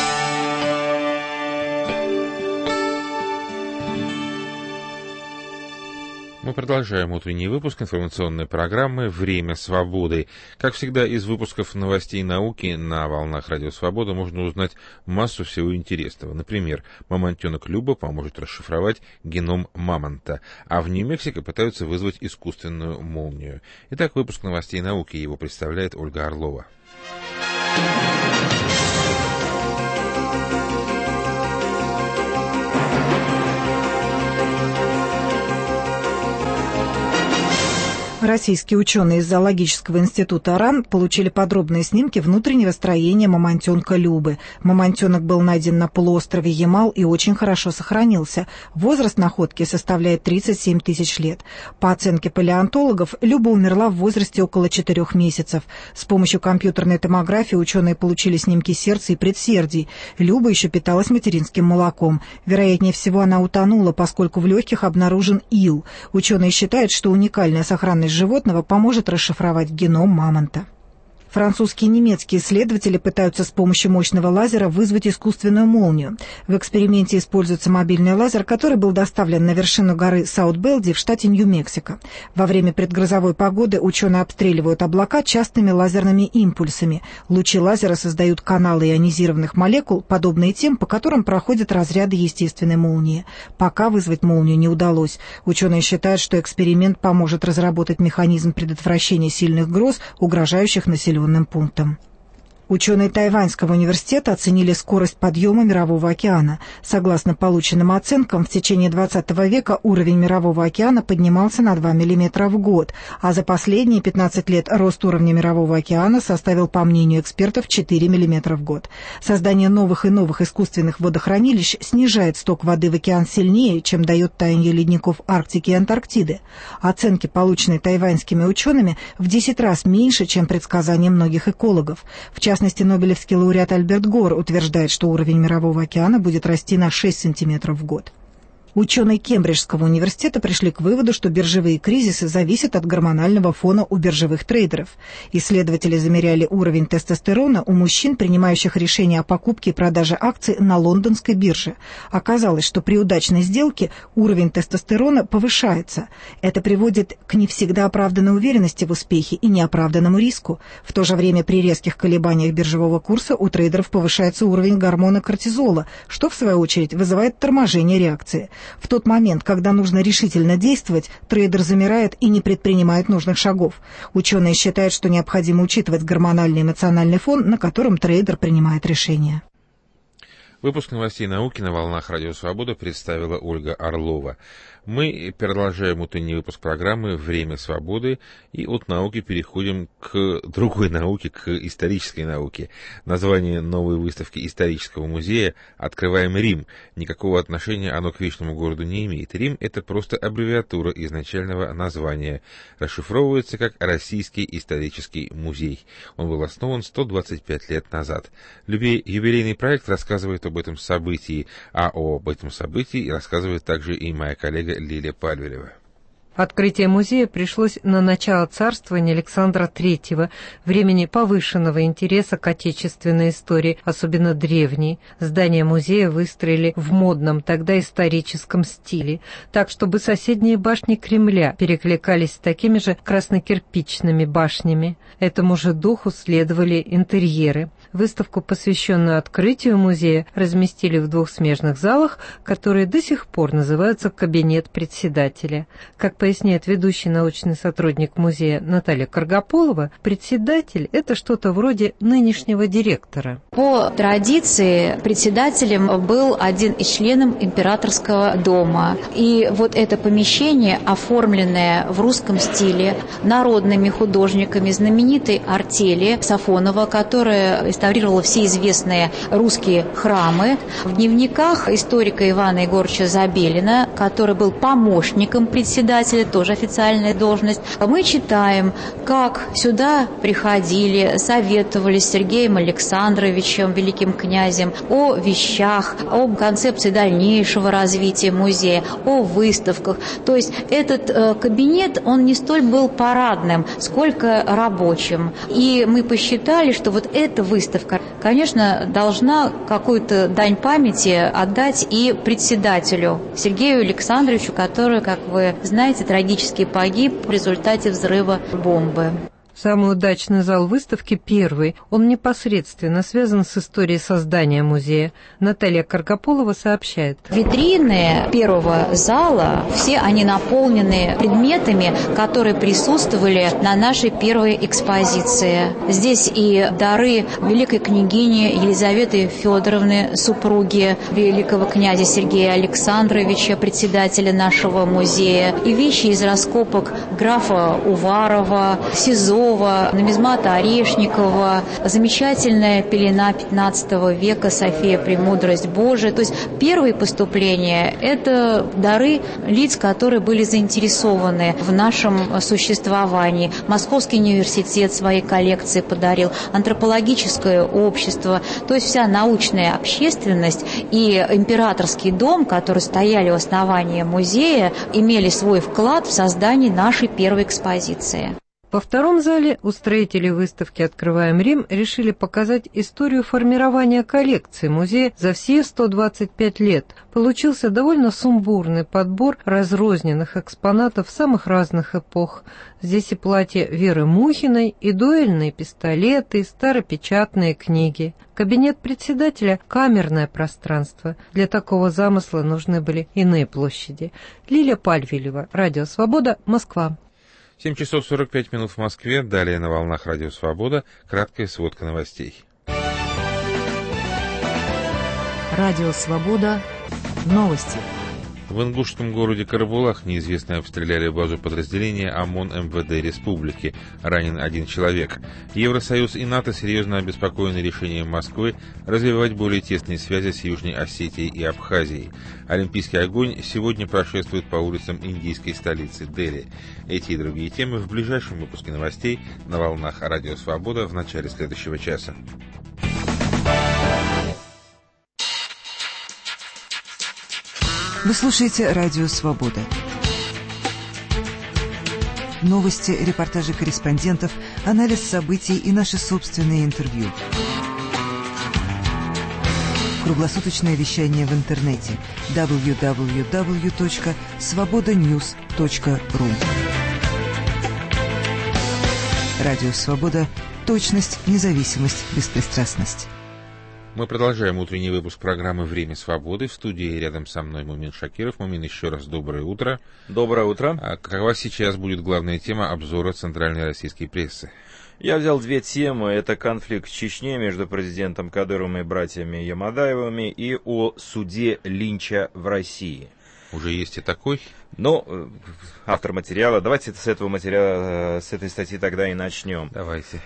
Мы продолжаем утренний выпуск информационной программы «Время свободы». Как всегда, из выпусков новостей науки на волнах Радио Свобода можно узнать массу всего интересного. Например, мамонтенок Люба поможет расшифровать геном мамонта, а в Нью-Мексико пытаются вызвать искусственную молнию. Итак, выпуск новостей науки, его представляет Ольга Орлова. Российские ученые из зоологического института РАН получили подробные снимки внутреннего строения мамонтенка Любы. Мамонтенок был найден на полуострове Ямал и очень хорошо сохранился. Возраст находки составляет тридцать семь тысяч лет. По оценке палеонтологов, Люба умерла в возрасте около четырех месяцев. С помощью компьютерной томографии ученые получили снимки сердца и предсердий. Люба еще питалась материнским молоком. Вероятнее всего, она утонула, поскольку в легких обнаружен ил. Ученые считают, что уникальная сохранность животного поможет расшифровать геном мамонта. Французские и немецкие исследователи пытаются с помощью мощного лазера вызвать искусственную молнию. В эксперименте используется мобильный лазер, который был доставлен на вершину горы Саут-Белди в штате Нью-Мексико. Во время предгрозовой погоды ученые обстреливают облака частыми лазерными импульсами. Лучи лазера создают каналы ионизированных молекул, подобные тем, по которым проходят разряды естественной молнии. Пока вызвать молнию не удалось. Ученые считают, что эксперимент поможет разработать механизм предотвращения сильных гроз, угрожающих населению пунктам. Ученые Тайваньского университета оценили скорость подъема Мирового океана. Согласно полученным оценкам, в течение двадцатого века уровень Мирового океана поднимался на два миллиметра в год, а за последние пятнадцать лет рост уровня Мирового океана составил, по мнению экспертов, четыре миллиметра в год. Создание новых и новых искусственных водохранилищ снижает сток воды в океан сильнее, чем дает таяние ледников Арктики и Антарктиды. Оценки, полученные тайваньскими учеными, в десять раз меньше, чем предсказания многих экологов. В В частности, нобелевский лауреат Альберт Гор утверждает, что уровень Мирового океана будет расти на шесть сантиметров в год. Ученые Кембриджского университета пришли к выводу, что биржевые кризисы зависят от гормонального фона у биржевых трейдеров. Исследователи замеряли уровень тестостерона у мужчин, принимающих решение о покупке и продаже акций на лондонской бирже. Оказалось, что при удачной сделке уровень тестостерона повышается. Это приводит к не всегда оправданной уверенности в успехе и неоправданному риску. В то же время при резких колебаниях биржевого курса у трейдеров повышается уровень гормона кортизола, что, в свою очередь, вызывает торможение реакции. В тот момент, когда нужно решительно действовать, трейдер замирает и не предпринимает нужных шагов. Ученые считают, что необходимо учитывать гормональный эмоциональный фон, на котором трейдер принимает решения. Выпуск новостей науки на волнах Радио Свобода представила Ольга Орлова. Мы продолжаем утренний выпуск программы «Время свободы» и от науки переходим к другой науке, к исторической науке. Название новой выставки исторического музея «Открываем Рим». Никакого отношения оно к вечному городу не имеет. Рим — это просто аббревиатура изначального названия. Расшифровывается как «Российский исторический музей». Он был основан сто двадцать пять лет назад. Юбилейный проект рассказывает об этом событии, а об этом событии рассказывает также и моя коллега Лилия Пальвелева. Открытие музея пришлось на начало царствования Александра Третьего, времени повышенного интереса к отечественной истории, особенно древней. Здание музея выстроили в модном тогда историческом стиле, так, чтобы соседние башни Кремля перекликались с такими же краснокирпичными башнями. Этому же духу следовали интерьеры. Выставку, посвященную открытию музея, разместили в двух смежных залах, которые до сих пор называются «Кабинет председателя». Как поясняет ведущий научный сотрудник музея Наталья Каргополова, председатель – это что-то вроде нынешнего директора. По традиции председателем был один из членов императорского дома. И вот это помещение, оформленное в русском стиле народными художниками знаменитой артели Сафонова, которая реставрировала все известные русские храмы. В дневниках историка Ивана Егоровича Забелина, который был помощником председателя, тоже официальная должность, мы читаем, как сюда приходили, советовались с Сергеем Александровичем, великим князем, о вещах, о концепции дальнейшего развития музея, о выставках. То есть этот э, кабинет, он не столь был парадным, сколько рабочим. И мы посчитали, что вот эта выставка, конечно, должна какую-то дань памяти отдать и председателю Сергею Александровичу, который, как вы знаете, трагически погиб в результате взрыва бомбы. Самый удачный зал выставки – первый. Он непосредственно связан с историей создания музея. Наталья Каргополова сообщает. Витрины первого зала, все они наполнены предметами, которые присутствовали на нашей первой экспозиции. Здесь и дары великой княгини Елизаветы Федоровны, супруги великого князя Сергея Александровича, председателя нашего музея, и вещи из раскопок графа Уварова, Сизова, нумизмата Орешникова, замечательная пелена пятнадцатого века София Премудрость Божия. То есть первые поступления – это дары лиц, которые были заинтересованы в нашем существовании. Московский университет свои коллекции подарил, антропологическое общество, то есть вся научная общественность и императорский дом, которые стояли у основания музея, имели свой вклад в создание нашей первой экспозиции. Во втором зале устроители выставки «Открываем Рим» решили показать историю формирования коллекции музея за все сто двадцать пять лет. Получился довольно сумбурный подбор разрозненных экспонатов самых разных эпох. Здесь и платья Веры Мухиной, и дуэльные пистолеты, и старопечатные книги. Кабинет председателя – камерное пространство. Для такого замысла нужны были иные площади. Лилия Пальвелева, Радио Свобода, Москва. семь часов сорок пять минут в Москве. Далее на волнах Радио Свобода краткая сводка новостей. Радио Свобода. Новости. В ингушском городе Карабулак неизвестные обстреляли базу подразделения ОМОН МВД Республики. Ранен один человек. Евросоюз и НАТО серьезно обеспокоены решением Москвы развивать более тесные связи с Южной Осетией и Абхазией. Олимпийский огонь сегодня прошествует по улицам индийской столицы Дели. Эти и другие темы в ближайшем выпуске новостей на волнах Радио Свобода в начале следующего часа. Вы слушаете «Радио Свобода». Новости, репортажи корреспондентов, анализ событий и наши собственные интервью. Круглосуточное вещание в интернете дабл ю дабл ю дабл ю точка свобода ньюс точка ру. Радио «Свобода». Точность, независимость, беспристрастность. Мы продолжаем утренний выпуск программы «Время свободы». В студии рядом со мной Мумин Шакиров. Мумин, еще раз доброе утро. Доброе утро. А какова сейчас будет главная тема обзора центральной российской прессы? Я взял две темы. Это конфликт в Чечне между президентом Кадыровым и братьями Ямадаевыми и о суде Линча в России. Уже есть и такой? Ну, автор материала. Давайте с этого материала, с этой статьи тогда и начнем. Давайте.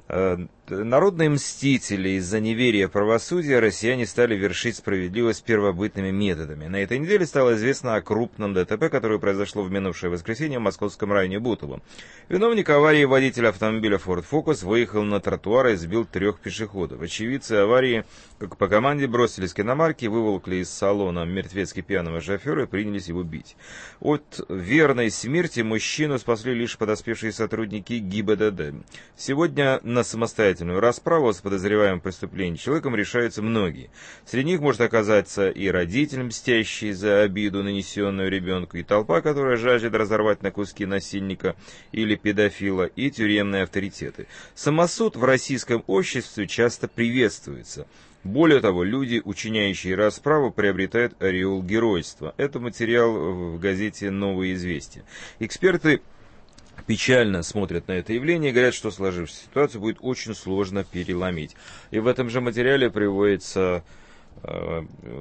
Народные мстители из-за неверия правосудия россияне стали вершить справедливость первобытными методами. На этой неделе стало известно о крупном ДТП, которое произошло в минувшее воскресенье в московском районе Бутово. Виновник аварии, водитель автомобиля Ford Focus, выехал на тротуар и сбил трех пешеходов. Очевидцы аварии, как по команде, бросились к иномарке, выволокли из салона мертвецки пьяного шофера и принялись его бить. От верной смерти мужчину спасли лишь подоспевшие сотрудники ГИБДД. Сегодня на самостоятельную расправу с подозреваемым преступлением человеком решаются многие. Среди них может оказаться и родитель, мстящий за обиду, нанесенную ребенку, и толпа, которая жаждет разорвать на куски насильника или педофила, и тюремные авторитеты. Самосуд в российском обществе часто приветствуется. Более того, люди, учиняющие расправу, приобретают ореол геройства. Это материал в газете «Новые известия». Эксперты печально смотрят на это явление и говорят, что сложившуюся ситуацию будет очень сложно переломить. И в этом же материале приводится э,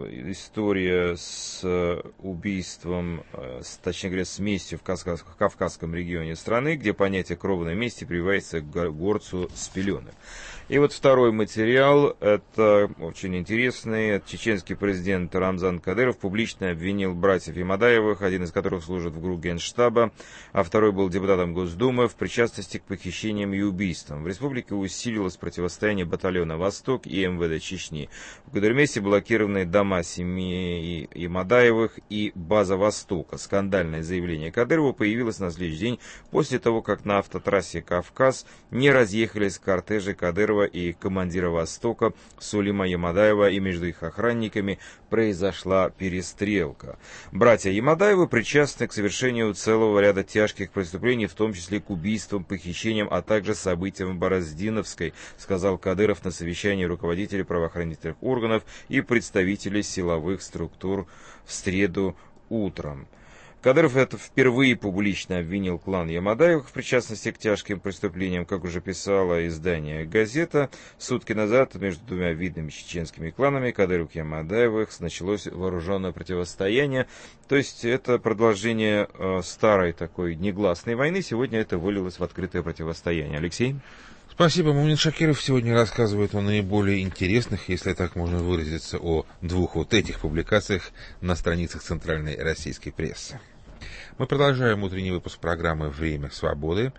история с э, убийством, э, с, точнее говоря, с местью в Кавказ, в Кавказском регионе страны, где понятие кровной мести прививается к горцу с пеленок. И вот второй материал, это очень интересный. Чеченский президент Рамзан Кадыров публично обвинил братьев Ямадаевых, один из которых служит в ГРУ Генштаба, а второй был депутатом Госдумы, в причастности к похищениям и убийствам. В республике усилилось противостояние батальона «Восток» и МВД Чечни. В Гудермесе блокированы дома семьи Ямадаевых и база «Востока». Скандальное заявление Кадырова появилось на следующий день после того, как на автотрассе «Кавказ» не разъехались кортежи Кадырова и командира «Востока» Сулейма Ямадаева, и между их охранниками произошла перестрелка. Братья Ямадаевы причастны к совершению целого ряда тяжких преступлений, в том числе к убийствам, похищениям, а также событиям в Бороздиновской, сказал Кадыров на совещании руководителей правоохранительных органов и представителей силовых структур в среду утром. Кадыров это впервые публично обвинил клан Ямадаевых в причастности к тяжким преступлениям, как уже писало издание «Газета». Сутки назад между двумя видными чеченскими кланами Кадыров и Ямадаевых началось вооруженное противостояние. То есть это продолжение э, старой такой негласной войны. Сегодня это вылилось в открытое противостояние. Алексей? Спасибо. Мумин Шакиров сегодня рассказывает о наиболее интересных, если так можно выразиться, о двух вот этих публикациях на страницах центральной российской прессы. Мы продолжаем утренний выпуск программы «Время свободы»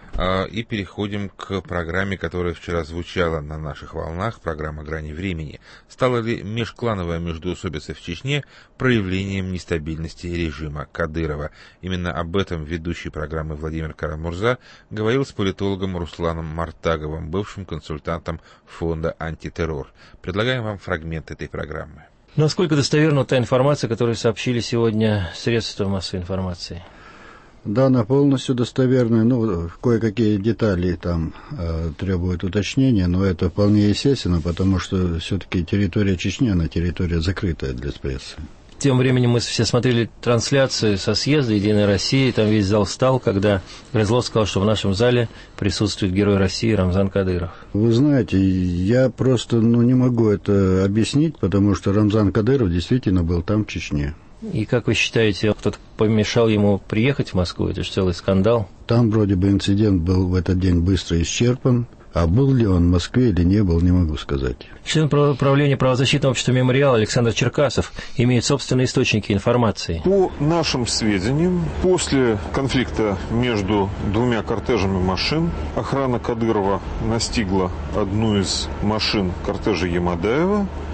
и переходим к программе, которая вчера звучала на наших волнах, программа «Грани времени». Стала ли межклановая междоусобица в Чечне проявлением нестабильности режима Кадырова? Именно об этом ведущий программы Владимир Карамурза говорил с политологом Русланом Мартаговым, бывшим консультантом фонда «Антитеррор». Предлагаем вам фрагмент этой программы. Насколько достоверна та информация, которую сообщили сегодня средства массовой информации? Да, она полностью достоверная. Ну, кое-какие детали там э, требуют уточнения, но это вполне естественно, потому что все-таки территория Чечни, она территория закрытая для прессы. Тем временем мы все смотрели трансляцию со съезда «Единой России», там весь зал встал, когда Грызлов сказал, что в нашем зале присутствует герой России Рамзан Кадыров. Вы знаете, я просто ну, не могу это объяснить, потому что Рамзан Кадыров действительно был там, в Чечне. И как вы считаете, кто-то помешал ему приехать в Москву? Это же целый скандал. Там вроде бы инцидент был в этот день быстро исчерпан. А был ли он в Москве или не был, не могу сказать. Член правления правозащитного общества «Мемориал» Александр Черкасов имеет собственные источники информации. По нашим сведениям, после конфликта между двумя кортежами машин охрана Кадырова настигла одну из машин кортежа Ямадаева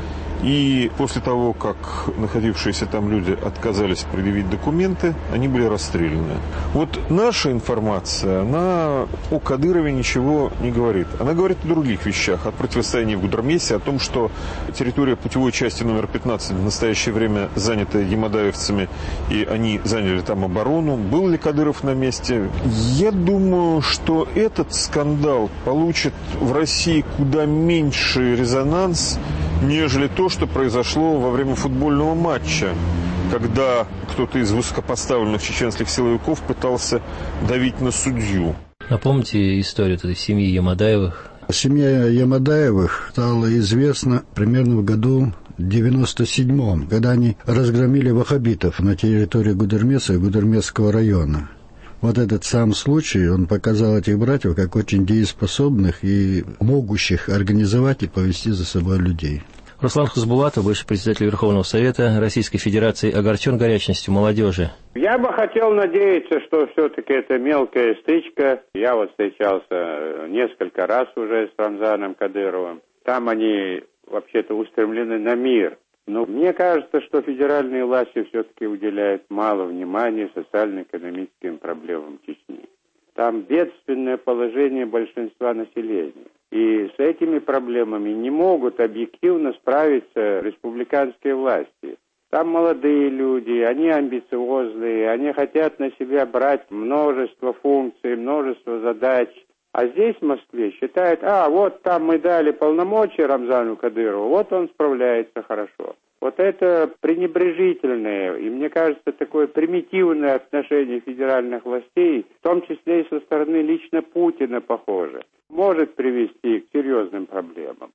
И после того, как находившиеся там люди отказались предъявить документы, они были расстреляны. Вот наша информация, она о Кадырове ничего не говорит. Она говорит о других вещах, о противостоянии в Гудермесе, о том, что территория путевой части номер пятнадцать в настоящее время занята ямадаевцами, и они заняли там оборону. Был ли Кадыров на месте? Я думаю, что этот скандал получит в России куда меньший резонанс, нежели то, что произошло во время футбольного матча, когда кто-то из высокопоставленных чеченских силовиков пытался давить на судью. Напомните историю этой семьи Ямадаевых. Семья Ямадаевых стала известна примерно в году девяносто седьмом, когда они разгромили ваххабитов на территории Гудермеса и Гудермесского района. Вот этот сам случай, он показал этих братьев как очень дееспособных и могущих организовать и повести за собой людей. Руслан Хасбулатов, бывший председатель Верховного Совета Российской Федерации, огорчен горячностью молодежи. Я бы хотел надеяться, что все-таки это мелкая стычка. Я вот встречался несколько раз уже с Рамзаном Кадыровым. Там они вообще-то устремлены на мир. Но мне кажется, что федеральные власти все-таки уделяют мало внимания социально-экономическим проблемам Чечни. Там бедственное положение большинства населения. И с этими проблемами не могут объективно справиться республиканские власти. Там молодые люди, они амбициозные, они хотят на себя брать множество функций, множество задач. А здесь, в Москве, считают, а вот там мы дали полномочия Рамзану Кадырову, вот он справляется хорошо. Вот это пренебрежительное и, мне кажется, такое примитивное отношение федеральных властей, в том числе и со стороны лично Путина, похоже, может привести к серьезным проблемам.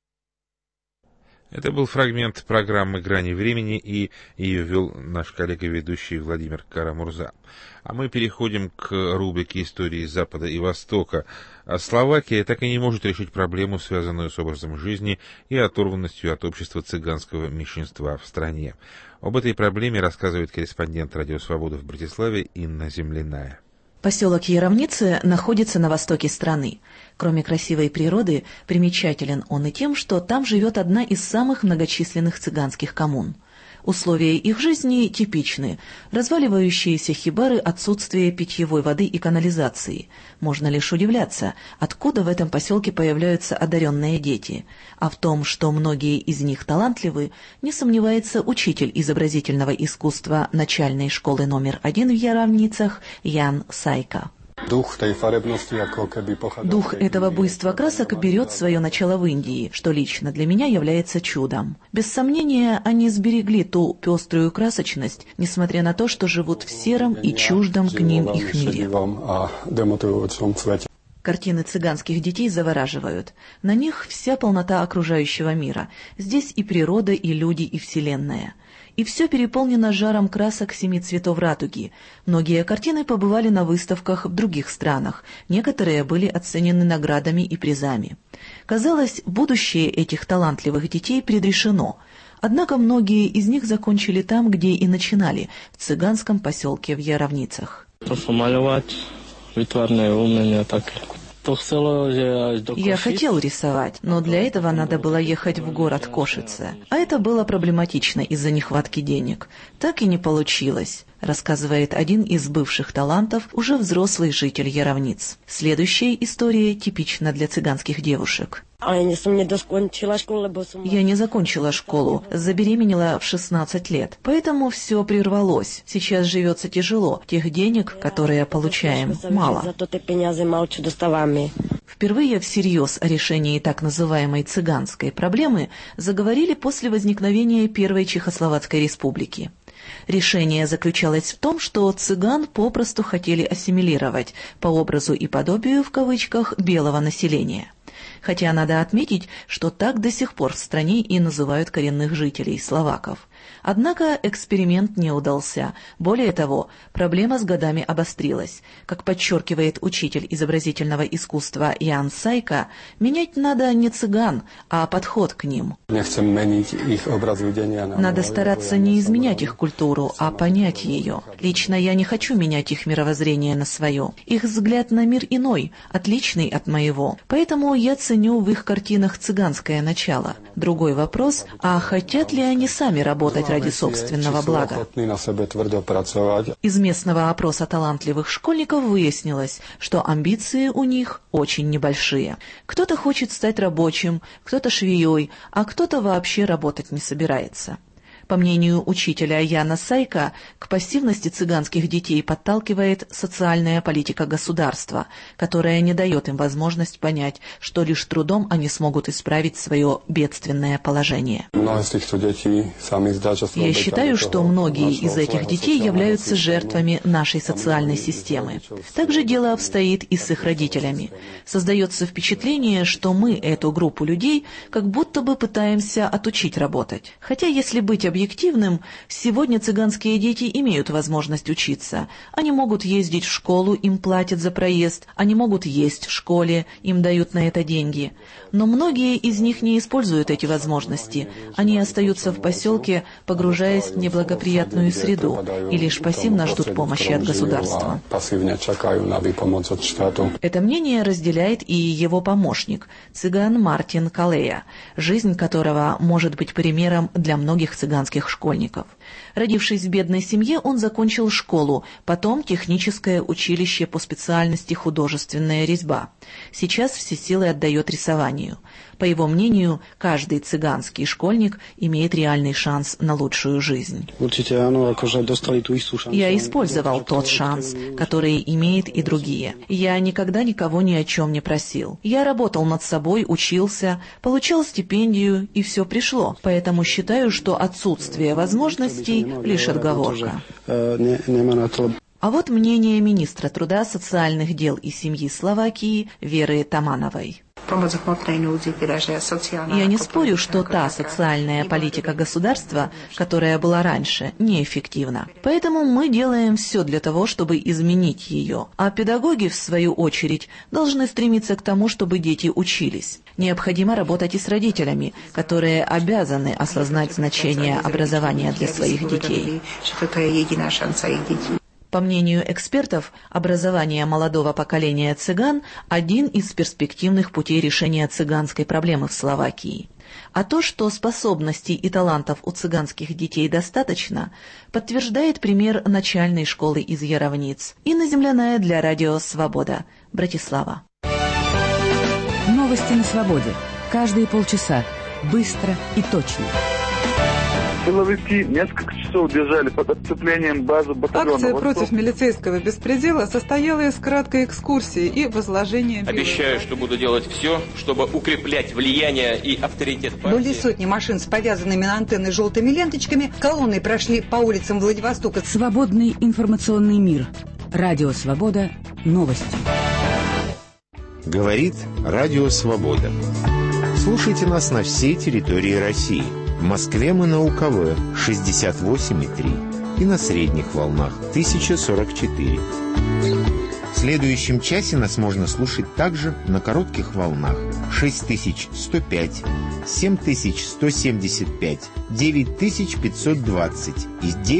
Это был фрагмент программы «Грани времени», и ее вел наш коллега-ведущий Владимир Карамурза. А мы переходим к рубрике «Истории Запада и Востока». А Словакия так и не может решить проблему, связанную с образом жизни и оторванностью от общества цыганского меньшинства в стране. Об этой проблеме рассказывает корреспондент «Радио Свобода» в Братиславе Инна Земляная. Поселок Яровницы находится на востоке страны. Кроме красивой природы, примечателен он и тем, что там живет одна из самых многочисленных цыганских коммун. Условия их жизни типичны. Разваливающиеся хибары, отсутствие питьевой воды и канализации. Можно лишь удивляться, откуда в этом поселке появляются одаренные дети. А в том, что многие из них талантливы, не сомневается учитель изобразительного искусства начальной школы номер один в Яровницах Ян Сайка. Дух этого буйства красок берет свое начало в Индии, что лично для меня является чудом. Без сомнения, они сберегли ту пеструю красочность, несмотря на то, что живут в сером и чуждом к ним их мире. Картины цыганских детей завораживают. На них вся полнота окружающего мира. Здесь и природа, и люди, и вселенная. И все переполнено жаром красок семи цветов радуги. Многие картины побывали на выставках в других странах, некоторые были оценены наградами и призами. Казалось, будущее этих талантливых детей предрешено. Однако многие из них закончили там, где и начинали, в цыганском поселке в Яровницах. Я хотел рисовать, но для этого надо было ехать в город Кошице. А это было проблематично из-за нехватки денег. Так и не получилось, рассказывает один из бывших талантов, уже взрослый житель Яровниц. Следующая история типична для цыганских девушек. Я не закончила школу, забеременела в шестнадцать лет, поэтому все прервалось. Сейчас живется тяжело, тех денег, которые получаем, мало. Впервые всерьез о решении так называемой цыганской проблемы заговорили после возникновения Первой Чехословацкой республики. Решение заключалось в том, что цыган попросту хотели ассимилировать по образу и подобию, в кавычках, белого населения. Хотя надо отметить, что так до сих пор в стране и называют коренных жителей словаков. Однако эксперимент не удался. Более того, проблема с годами обострилась. Как подчеркивает учитель изобразительного искусства Ян Сайка, менять надо не цыган, а подход к ним. Надо стараться не изменять их культуру, а понять ее. Лично я не хочу менять их мировоззрение на свое. Их взгляд на мир иной, отличный от моего. Поэтому я ценю в их картинах цыганское начало. Другой вопрос, а хотят ли они сами работать ради собственного блага? Из местного опроса талантливых школьников выяснилось, что амбиции у них очень небольшие. Кто-то хочет стать рабочим, кто-то швеей, а кто-то вообще работать не собирается. По мнению учителя Яна Сайка, к пассивности цыганских детей подталкивает социальная политика государства, которая не дает им возможность понять, что лишь трудом они смогут исправить свое бедственное положение. Я считаю, что многие из этих детей являются жертвами нашей социальной системы. Также дело обстоит и с их родителями. Создается впечатление, что мы эту группу людей как будто бы пытаемся отучить работать. Хотя, если быть объективным, объективным, сегодня цыганские дети имеют возможность учиться. Они могут ездить в школу, им платят за проезд, они могут есть в школе, им дают на это деньги. Но многие из них не используют эти возможности. Они остаются в поселке, погружаясь в неблагоприятную среду, и лишь пассивно ждут помощи от государства. Это мнение разделяет и его помощник, цыган Мартин Калея, жизнь которого может быть примером для многих цыганских школьников. Родившись в бедной семье, он закончил школу, потом техническое училище по специальности художественная резьба. Сейчас все силы отдает рисованию. По его мнению, каждый цыганский школьник имеет реальный шанс на лучшую жизнь. Я использовал тот шанс, который имеет и другие. Я никогда никого ни о чем не просил. Я работал над собой, учился, получал стипендию, и все пришло. Поэтому считаю, что отсутствие возможностей – лишь отговорка. А вот мнение министра труда, социальных дел и семьи Словакии Веры Тамановой. Я не спорю, что та социальная политика государства, которая была раньше, неэффективна. Поэтому мы делаем все для того, чтобы изменить ее. А педагоги, в свою очередь, должны стремиться к тому, чтобы дети учились. Необходимо работать и с родителями, которые обязаны осознать значение образования для своих детей. По мнению экспертов, образование молодого поколения цыган – один из перспективных путей решения цыганской проблемы в Словакии. А то, что способностей и талантов у цыганских детей достаточно, подтверждает пример начальной школы из Яровниц. Инна Земляная для Радио Свобода, Братислава. Новости на свободе. Каждые полчаса. Быстро и точно. Силовики несколько часов держали под обцеплением базу батальона. Акция против милицейского беспредела состояла из краткой экскурсии и возложения... Обещаю, что буду делать все, чтобы укреплять влияние и авторитет партии. Более сотни машин с повязанными на антенны желтыми ленточками колонной прошли по улицам Владивостока. Свободный информационный мир. Радио Свобода. Новости. Говорит Радио Свобода. Слушайте нас на всей территории России. В Москве мы на УКВ шестьдесят восемь и три и на средних волнах тысяча сорок четыре. В следующем часе нас можно слушать также на коротких волнах шесть тысяч сто пять, семь тысяч сто семьдесят пять, девять тысяч пятьсот двадцать и